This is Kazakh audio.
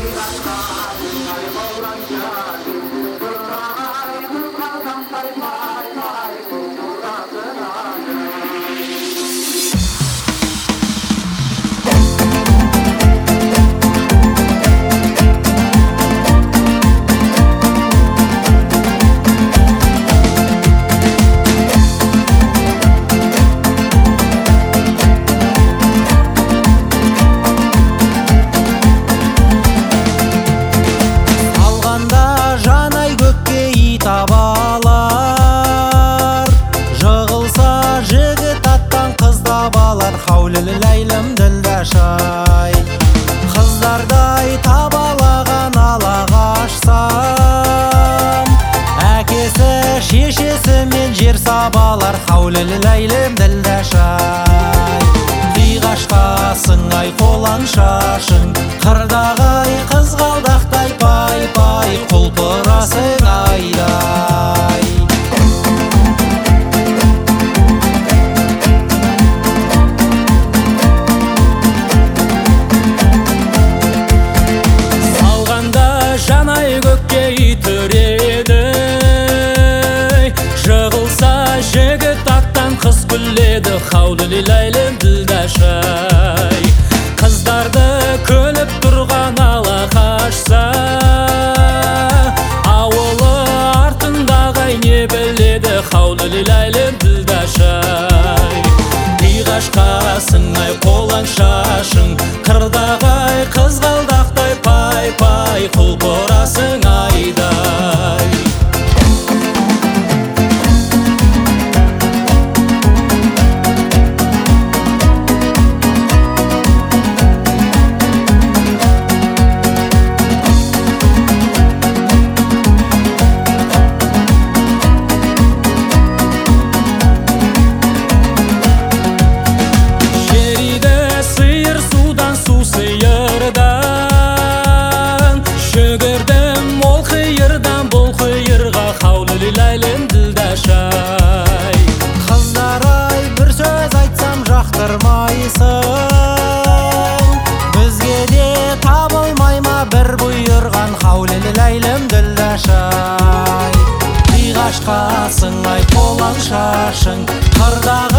Табалар жығылса жігіт аттан қыз табалар хауліләйлім ділдәшай қыздардай табалаған алағашсам әкесі шешесі мен жер сабалар хауліләйлім ділдәшай қиғашқа сыңай қолаң шашың қырдағай қызғалдақтай пай-пай құлпырасың айдай салғанда жанай көкке үйтіреді жығылса жігіт аттан қыз күледі хауліләйлім ділдәшай қыздарды күліп тұрған алақашса ауылы артындағы не біледі хауліләйлім ділдәшай қиғашқа сыңай қолаң шашың қырдағай қызғалдақтай пай-пай құлпырасың айдай хауліләйлім ділдәшай қыздар-ай бір сөз айтсам жақтырмайсың бізге де табылмай ма бір бұйырған хауліләйлім ділдәшай қиғашқа сыңай қолаң шашың қырдағы